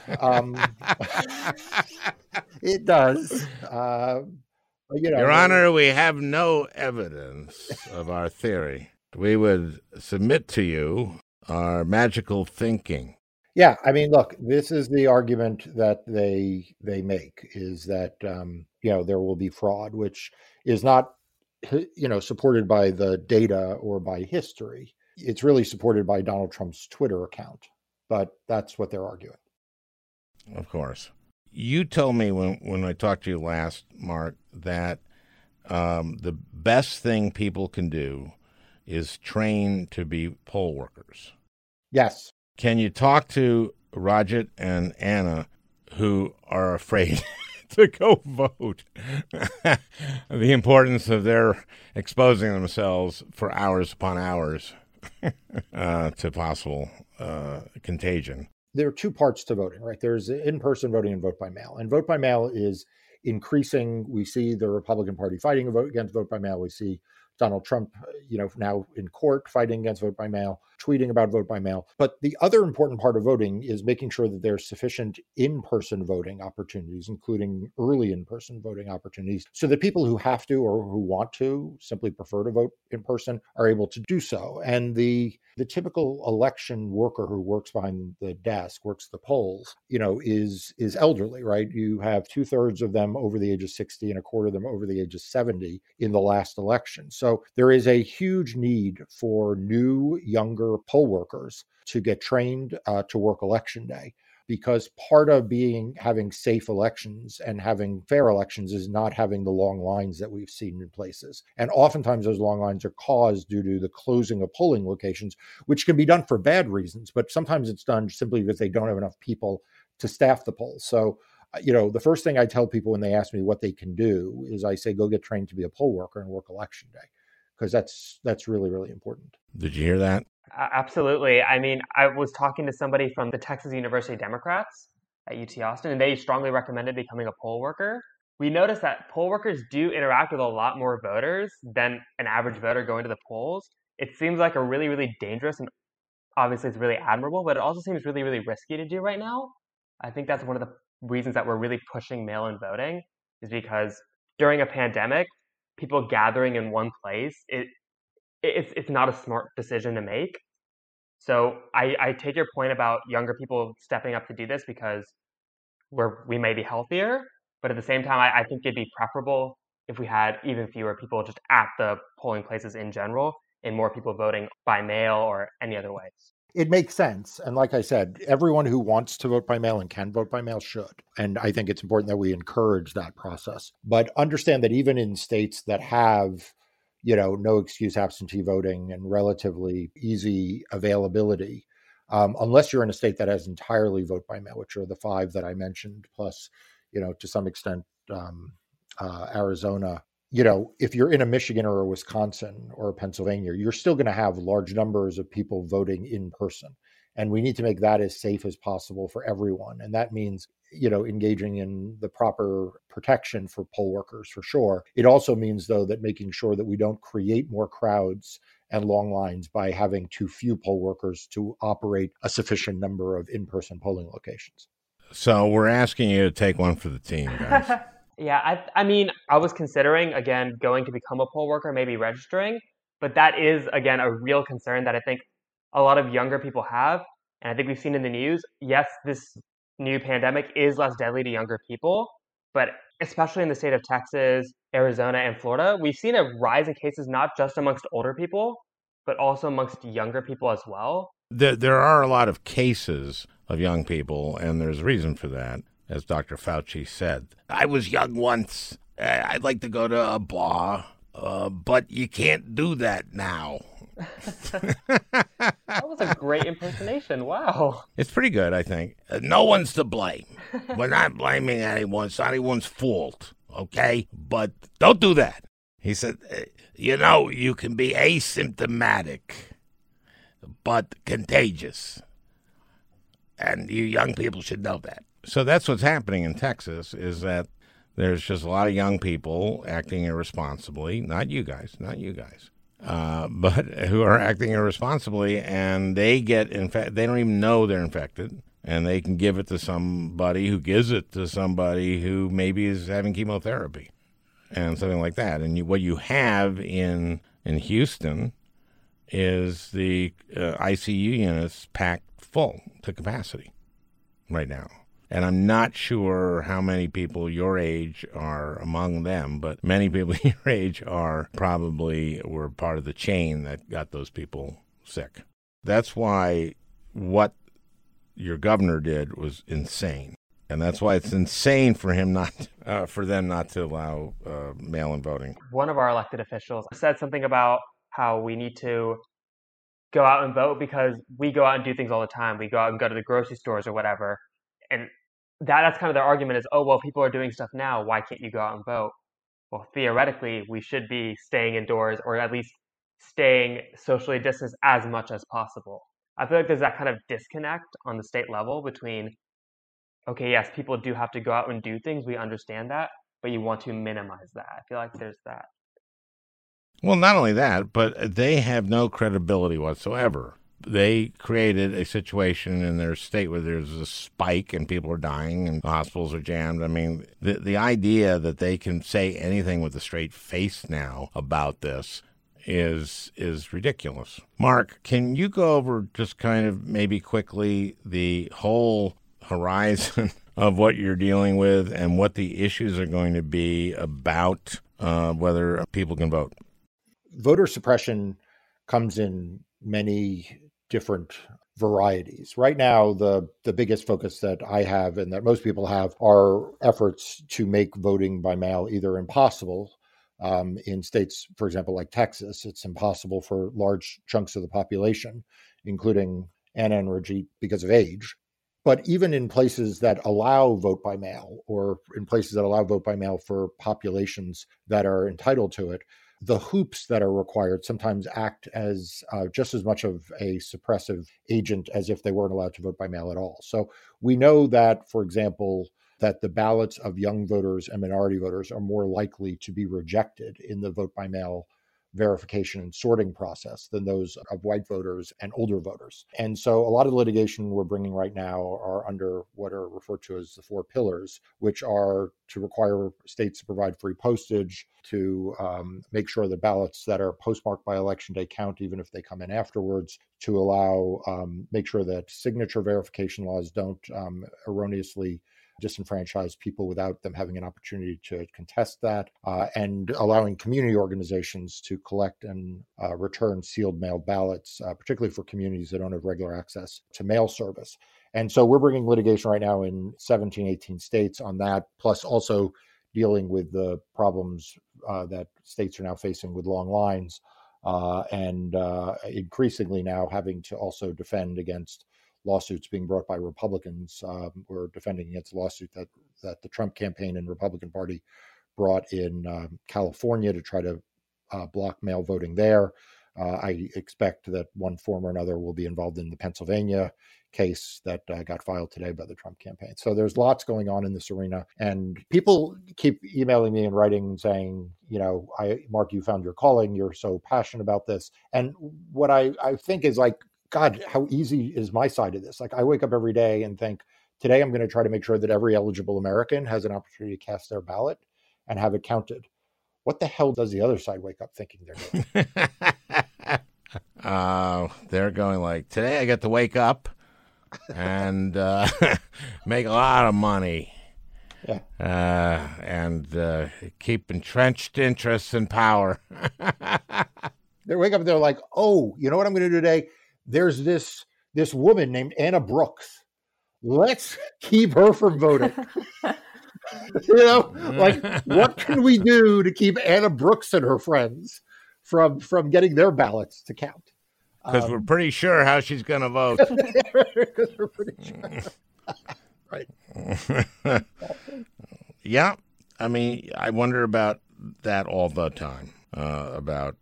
S7: It does. You know,
S1: Your Honor, we have no evidence of our theory. We would submit to you our magical thinking.
S7: Yeah, I mean, look, this is the argument that they make, is that there will be fraud, which is not supported by the data or by history. It's really supported by Donald Trump's Twitter account, but that's what they're arguing.
S1: Of course. You told me when I talked to you last, Mark, that the best thing people can do is train to be poll workers.
S7: Yes.
S1: Can you talk to Rajat and Anna, who are afraid to go vote? The importance of their exposing themselves for hours upon hours to possible contagion.
S7: There are 2 parts to voting, right? There's in-person voting and vote by mail. And vote by mail is increasing. We see the Republican Party fighting against vote by mail. We see Donald Trump, now in court fighting against vote by mail, tweeting about vote by mail. But the other important part of voting is making sure that there's sufficient in-person voting opportunities, including early in-person voting opportunities, so that people who have to or who want to simply prefer to vote in person are able to do so. And the typical election worker who works behind the desk, works the polls, is elderly, right? You have 2/3 of them over the age of 60 and a quarter of them over the age of 70 in the last election. So there is a huge need for new, younger poll workers to get trained to work election day, because part of having safe elections and having fair elections is not having the long lines that we've seen in places. And oftentimes those long lines are caused due to the closing of polling locations, which can be done for bad reasons, but sometimes it's done simply because they don't have enough people to staff the polls. So, the first thing I tell people when they ask me what they can do is I say, go get trained to be a poll worker and work election day, because that's really, really important.
S1: Did you hear that?
S5: Absolutely. I mean, I was talking to somebody from the Texas University Democrats at UT Austin, and they strongly recommended becoming a poll worker. We noticed that poll workers do interact with a lot more voters than an average voter going to the polls. It seems like a really, really dangerous, and obviously it's really admirable, but it also seems really, really risky to do right now. I think that's one of the reasons that we're really pushing mail-in voting, is because during a pandemic, people gathering in one place, it's not a smart decision to make. So I take your point about younger people stepping up to do this because we may be healthier, but at the same time, I think it'd be preferable if we had even fewer people just at the polling places in general and more people voting by mail or any other ways.
S7: It makes sense. And like I said, everyone who wants to vote by mail and can vote by mail should. And I think it's important that we encourage that process. But understand that even in states that have no excuse absentee voting and relatively easy availability, unless you're in a state that has entirely vote by mail, which are the 5 that I mentioned, plus, to some extent, Arizona if you're in a Michigan or a Wisconsin or a Pennsylvania, you're still going to have large numbers of people voting in person. And we need to make that as safe as possible for everyone. And that means, engaging in the proper protection for poll workers, for sure. It also means, though, that making sure that we don't create more crowds and long lines by having too few poll workers to operate a sufficient number of in-person polling locations.
S1: So we're asking you to take one for the team, guys.
S5: Yeah, I mean, I was considering, again, going to become a poll worker, maybe registering, but that is, again, a real concern that I think a lot of younger people have. And I think we've seen in the news, yes, this new pandemic is less deadly to younger people, but especially in the state of Texas, Arizona, and Florida, we've seen a rise in cases not just amongst older people, but also amongst younger people as well.
S1: There are a lot of cases of young people, and there's a reason for that. As Dr. Fauci said, I was young once. I'd like to go to a bar, but you can't do that now.
S5: That was a great impersonation. Wow.
S1: It's pretty good, I think. No one's to blame. We're not blaming anyone. It's not anyone's fault, okay? But don't do that. He said, you can be asymptomatic, but contagious. And you young people should know that. So that's what's happening in Texas, is that there's just a lot of young people acting irresponsibly. Not you guys, but who are acting irresponsibly, and they get infected. They don't even know they're infected, and they can give it to somebody who gives it to somebody who maybe is having chemotherapy and something like that. And what you have in Houston is the ICU units packed full to capacity right now. And I'm not sure how many people your age are among them, but many people your age were part of the chain that got those people sick. That's why what your governor did was insane. And that's why it's insane for them not to allow mail-in voting.
S5: One of our elected officials said something about how we need to go out and vote because we go out and do things all the time. We go out and go to the grocery stores or whatever. And that's kind of their argument is, oh, well, people are doing stuff now. Why can't you go out and vote? Well, theoretically, we should be staying indoors or at least staying socially distanced as much as possible. I feel like there's that kind of disconnect on the state level between, okay, yes, people do have to go out and do things. We understand that, but you want to minimize that. I feel like there's that.
S1: Well, not only that, but they have no credibility whatsoever. They created a situation in their state where there's a spike and people are dying and the hospitals are jammed. I mean, the idea that they can say anything with a straight face now about this is ridiculous. Mark, can you go over just kind of maybe quickly the whole horizon of what you're dealing with and what the issues are going to be about whether people can vote?
S7: Voter suppression comes in many different varieties. Right now, the biggest focus that I have and that most people have are efforts to make voting by mail either impossible. In states, for example, like Texas, it's impossible for large chunks of the population, including Anna and Rajit, because of age. But even in places that allow vote by mail, or in places that allow vote by mail for populations that are entitled to it, the hoops that are required sometimes act as just as much of a suppressive agent as if they weren't allowed to vote by mail at all. So we know that, for example, that the ballots of young voters and minority voters are more likely to be rejected in the vote by mail verification and sorting process than those of white voters and older voters. And so a lot of the litigation we're bringing right now are under what are referred to as the 4 pillars, which are to require states to provide free postage, to make sure the ballots that are postmarked by Election Day count, even if they come in afterwards, to allow, make sure that signature verification laws don't erroneously disenfranchise people without them having an opportunity to contest that, and allowing community organizations to collect and return sealed mail ballots, particularly for communities that don't have regular access to mail service. And so we're bringing litigation right now in 17, 18 states on that, plus also dealing with the problems that states are now facing with long lines, and increasingly now having to also defend against lawsuits being brought by Republicans. We're defending against a lawsuit that the Trump campaign and Republican Party brought in California to try to block mail voting there. I expect that one form or another will be involved in the Pennsylvania case that got filed today by the Trump campaign. So there's lots going on in this arena. And people keep emailing me and writing and saying, Mark, you found your calling. You're so passionate about this. And what I think is like, God, how easy is my side of this? Like, I wake up every day and think, today I'm going to try to make sure that every eligible American has an opportunity to cast their ballot and have it counted. What the hell does the other side wake up thinking they're doing?
S1: They're going like, today I get to wake up and make a lot of money.
S7: Yeah.
S1: And keep entrenched interests in power.
S7: They wake up and they're like, oh, you know what I'm going to do today? There's this woman named Anna Brooks. Let's keep her from voting. Like, what can we do to keep Anna Brooks and her friends from getting their ballots to count?
S1: Because we're pretty sure how she's going to vote.
S7: Because we're pretty sure. Right.
S1: Yeah. I mean, I wonder about that all the time, about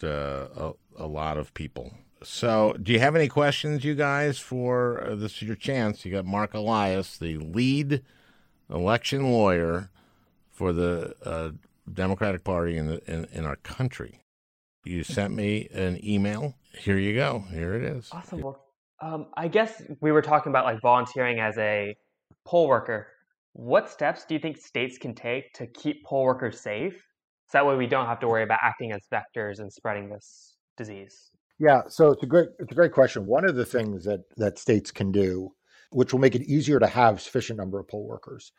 S1: a lot of people. So do you have any questions, you guys, for this is your chance. You got Mark Elias, the lead election lawyer for the Democratic Party in our country. You sent me an email. Here you go. Here it is.
S5: Awesome. Well, I guess we were talking about like volunteering as a poll worker. What steps do you think states can take to keep poll workers safe? So that way we don't have to worry about acting as vectors and spreading this disease.
S7: Yeah, so it's a great question. One of the things that states can do, which will make it easier to have sufficient number of poll workers,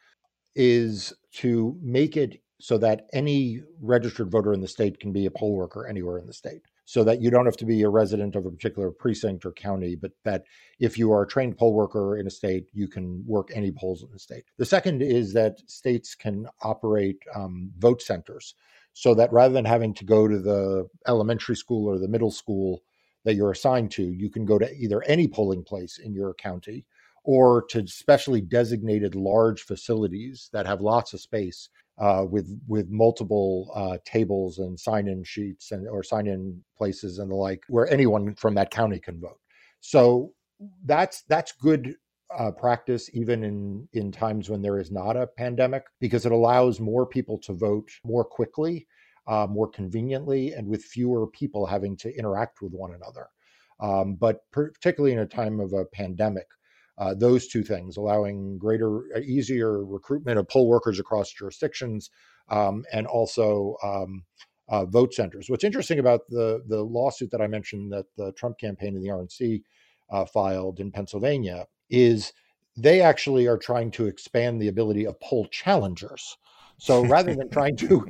S7: is to make it so that any registered voter in the state can be a poll worker anywhere in the state. So that you don't have to be a resident of a particular precinct or county, but that if you are a trained poll worker in a state, you can work any polls in the state. The second is that states can operate vote centers, so that rather than having to go to the elementary school or the middle school that you're assigned to, you can go to either any polling place in your county or to specially designated large facilities that have lots of space with multiple tables and sign-in sheets or sign-in places and the like, where anyone from that county can vote. So that's good practice even in times when there is not a pandemic, because it allows more people to vote more quickly, more conveniently, and with fewer people having to interact with one another. But particularly in a time of a pandemic, those two things, allowing easier recruitment of poll workers across jurisdictions, and also vote centers. What's interesting about the lawsuit that I mentioned that the Trump campaign and the RNC filed in Pennsylvania is they actually are trying to expand the ability of poll challengers. So rather than trying to,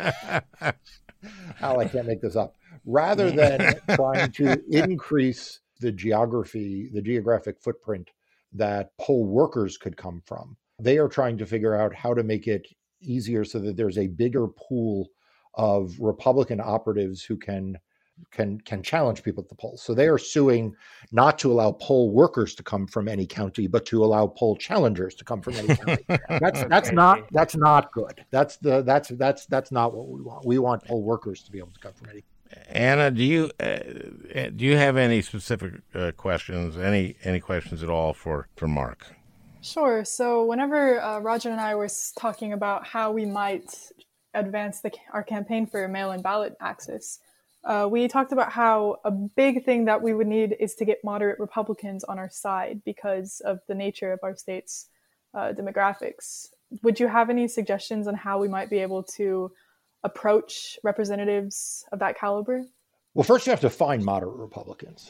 S7: Al, I can't make this up. Rather than trying to increase the geographic footprint that poll workers could come from, they are trying to figure out how to make it easier so that there's a bigger pool of Republican operatives who can challenge people at the polls. So they are suing not to allow poll workers to come from any county, but to allow poll challengers to come from any county. That's not good. That's not what we want. We want poll workers to be able to come from any.
S1: Anna, do you have any specific questions? Any questions at all for Mark?
S6: Sure. So whenever Roger and I were talking about how we might advance our campaign for mail-in ballot access, we talked about how a big thing that we would need is to get moderate Republicans on our side because of the nature of our state's demographics. Would you have any suggestions on how we might be able to approach representatives of that caliber?
S7: Well, first you have to find moderate Republicans.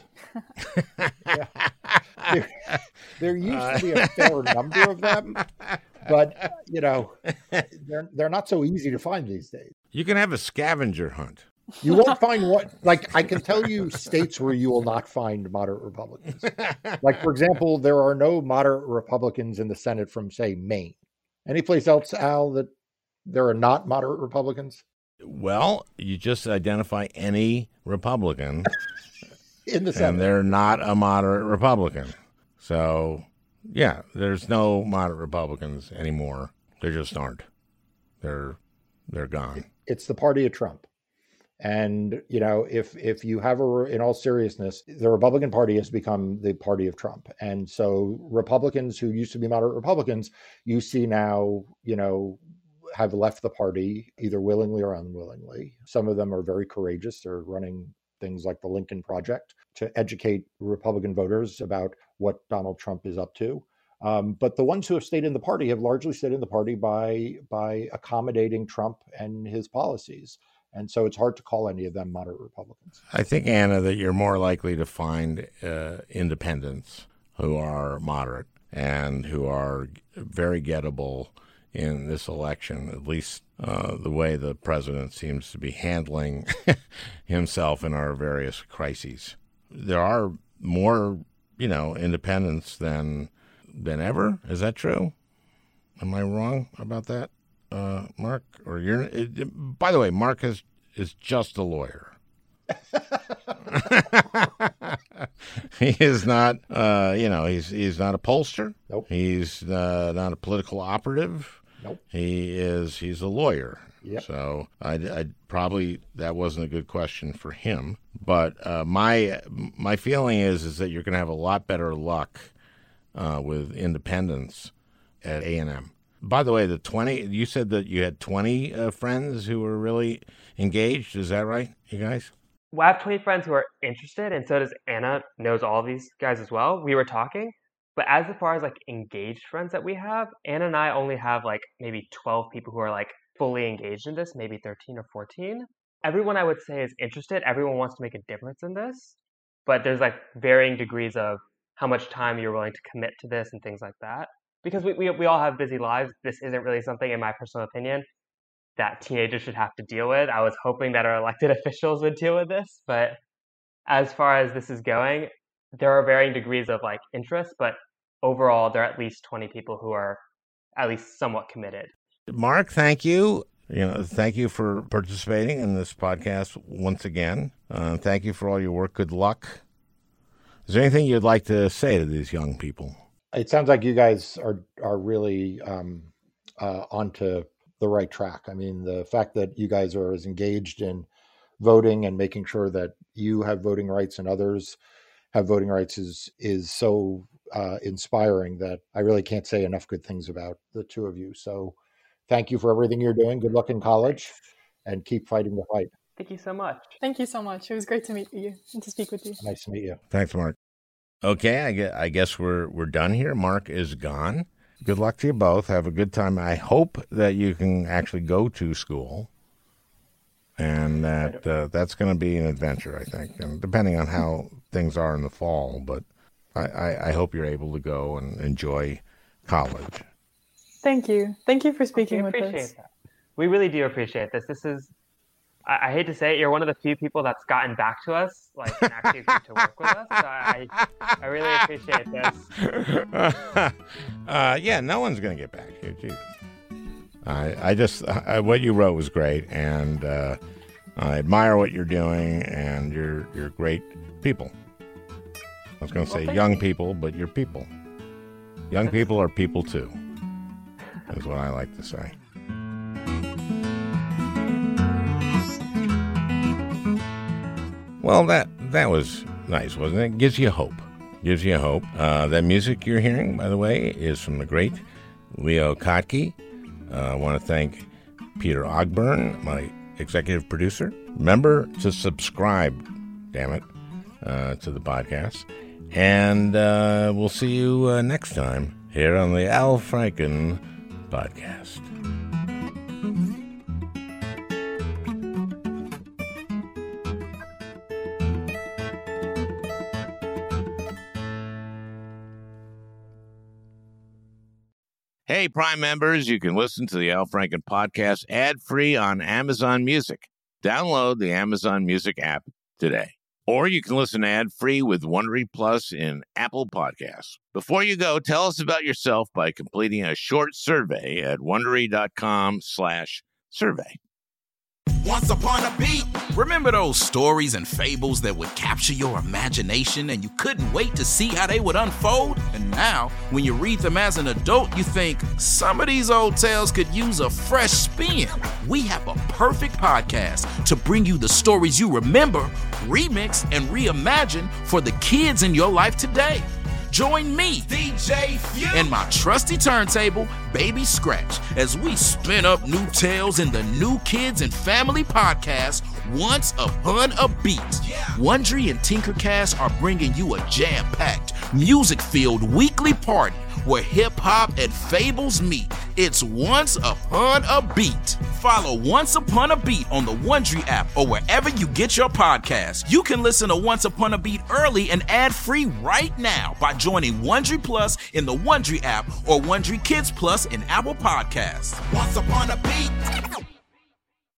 S7: There used to be a fair number of them, but they're not so easy to find these days.
S1: You can have a scavenger hunt.
S7: You won't find what, like, I can tell you states where you will not find moderate Republicans. Like, for example, there are no moderate Republicans in the Senate from, say, Maine. Any place else, Al, that there are not moderate Republicans?
S1: Well, you just identify any Republican
S7: in the Senate,
S1: and they're not a moderate Republican. So, yeah, there's no moderate Republicans anymore. There just aren't. They're they're gone.
S7: It's the party of Trump. And, you know, if you have in all seriousness, the Republican Party has become the party of Trump. And so Republicans who used to be moderate Republicans, you see now, you know, have left the party either willingly or unwillingly. Some of them are very courageous. They're running things like the Lincoln Project to educate Republican voters about what Donald Trump is up to. But the ones who have stayed in the party have largely stayed in the party by accommodating Trump and his policies. And so it's hard to call any of them moderate Republicans.
S1: I think, Anna, that you're more likely to find independents who are moderate and who are very gettable in this election, at least the way the president seems to be handling himself in our various crises. There are more, you know, independents than ever. Is that true? Am I wrong about that, Mark? Or by the way, Mark is just a lawyer. He is not, he's not a pollster.
S7: Nope.
S1: He's not a political operative.
S7: Nope.
S1: He's a lawyer.
S7: Yep.
S1: So I probably, that wasn't a good question for him. But my feeling is that you're going to have a lot better luck with independents at A&M. By the way, you said that you had 20 friends who were really engaged. Is that right, you guys?
S5: Well, I have 20 friends who are interested, and so does Anna, knows all of these guys as well. We were talking, but as far as like engaged friends that we have, Anna and I only have like maybe 12 people who are like fully engaged in this, maybe 13 or 14. Everyone I would say is interested. Everyone wants to make a difference in this, but there's like varying degrees of how much time you're willing to commit to this and things like that. Because we all have busy lives. This isn't really something, in my personal opinion, that teenagers should have to deal with. I was hoping that our elected officials would deal with this, but as far as this is going, there are varying degrees of like interest, but overall, there are at least 20 people who are at least somewhat committed.
S1: Mark, thank you. Thank you for participating in this podcast once again. Thank you for all your work. Good luck. Is there anything you'd like to say to these young people?
S7: It sounds like you guys are really onto the right track. I mean, the fact that you guys are as engaged in voting and making sure that you have voting rights and others have voting rights is so inspiring that I really can't say enough good things about the two of you. So thank you for everything you're doing. Good luck in college and keep fighting the fight.
S5: Thank you so much.
S6: Thank you so much. It was great to meet you and to speak with you.
S7: Nice to meet you.
S1: Thanks, Mark. Okay, I guess we're done here. Mark is gone. Good luck to you both. Have a good time. I hope that you can actually go to school, and that's going to be an adventure, I think, and depending on how things are in the fall. But I hope you're able to go and enjoy college.
S6: Thank you. Thank you for speaking with us.
S5: We appreciate that. We really do appreciate this. This is, I hate to say it, you're one of the few people that's gotten back to us, like, and actually agreed to work with us. So I really appreciate this.
S1: Yeah, no one's going to get back to you. Jesus. What you wrote was great, and I admire what you're doing, and you're great people. I was going to say young people, but you're people. Young people are people too, is what I like to say. Well, that was nice, wasn't it? Gives you hope. That music you're hearing, by the way, is from the great Leo Kottke. I want to thank Peter Ogburn, my executive producer. Remember to subscribe, damn it, to the podcast. And we'll see you next time here on the Al Franken Podcast. Hey, Prime members, you can listen to the Al Franken Podcast ad-free on Amazon Music. Download the Amazon Music app today. Or you can listen ad-free with Wondery Plus in Apple Podcasts. Before you go, tell us about yourself by completing a short survey at Wondery.com/survey.
S11: Once upon a beat. Remember those stories and fables that would capture your imagination and you couldn't wait to see how they would unfold? And now, when you read them as an adult, you think, some of these old tales could use a fresh spin. We have a perfect podcast to bring you the stories you remember, remix, and reimagine for the kids in your life today. Join me, DJ Few, and my trusty turntable, Baby Scratch, as we spin up new tales in the New Kids and Family podcast, Once Upon a Beat. Wondery and Tinkercast are bringing you a jam-packed, music-filled weekly party where hip-hop and fables meet. It's Once Upon a Beat. Follow Once Upon a Beat on the Wondery app or wherever you get your podcasts. You can listen to Once Upon a Beat early and ad-free right now by joining Wondery Plus in the Wondery app or Wondery Kids Plus in Apple Podcasts. Once Upon a Beat.